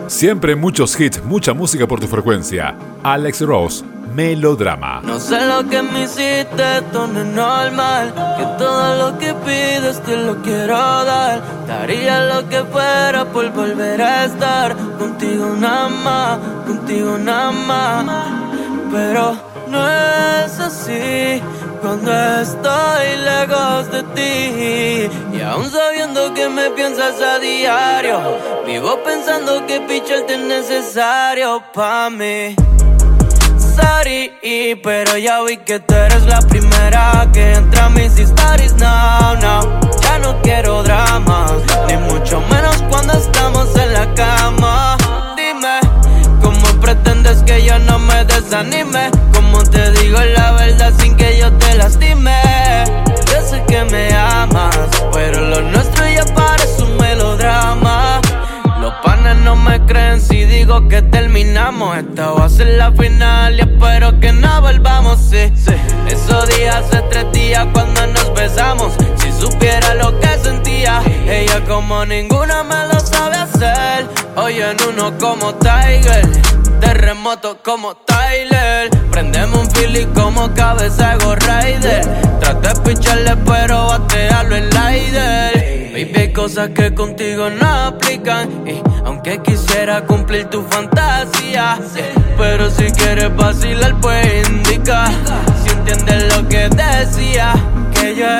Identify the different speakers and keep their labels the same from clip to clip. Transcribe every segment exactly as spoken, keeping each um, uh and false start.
Speaker 1: Siempre muchos hits, mucha música por tu frecuencia. Alex Rose, Melodrama.
Speaker 2: No sé lo que me hiciste, esto no es normal. Que todo lo que pides te lo quiero dar. Daría lo que fuera por volver a estar contigo nada más, contigo nada más. Pero no es así cuando estoy lejos de ti. Y aún sabiendo que me piensas a diario, vivo pensando que picharte es necesario pa' mí. Sorry, pero ya vi que tú eres la primera que entra a mis stories. No, no, ya no quiero dramas, ni mucho menos cuando estamos en la cama. Dime, ¿cómo pretendes que yo no me desanime? ¿Cómo te digo la verdad sin que yo te lastime? Yo sé que me amas, pero lo nuestro ya parece un melodrama. Los panas no me creen si digo que terminamos. Esta va a ser la final y espero que no volvamos, sí, sí. Esos días hace tres días cuando nos besamos. Si supiera lo que sentía, ella como ninguna me lo sabe hacer. Oye, en uno como Tiger, terremoto como Tyler. Prendemos un Philly como cabeza de Ghost Rider. Traté de picharle pero batearlo en Lider. Baby, hay cosas que contigo no aplican, y aunque quisiera cumplir tu fantasía, sí, pero si quieres vacilar pues indica. Si entiendes lo que decía, que yo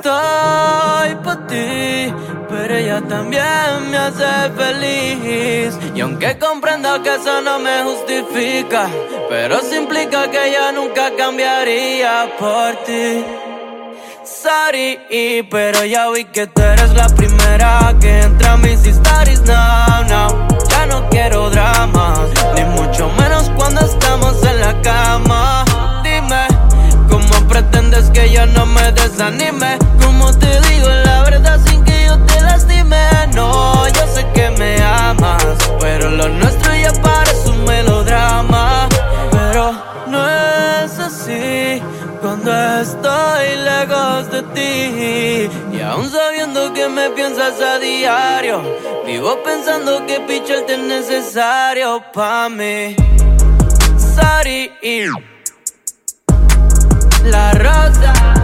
Speaker 2: estoy por ti, pero ella también me hace feliz. Y aunque comprendo que eso no me justifica, pero sí implica que ella nunca cambiaría por ti. Sorry, pero ya vi que tú eres la primera que entra a mis stories. No, no, ya no quiero dramas, ni mucho menos cuando estamos en la cama. Dime, ¿cómo pretendes que yo no me desanime? ¿Cómo te digo la verdad sin que yo te lastime? No, yo sé que me amas, pero lo nuestro ya parece un melodrama. Pero no es así cuando estoy lejos de ti. Y aún sabiendo que me piensas a diario, vivo pensando que picharte es necesario pa' mí. Sorry, La Rosa.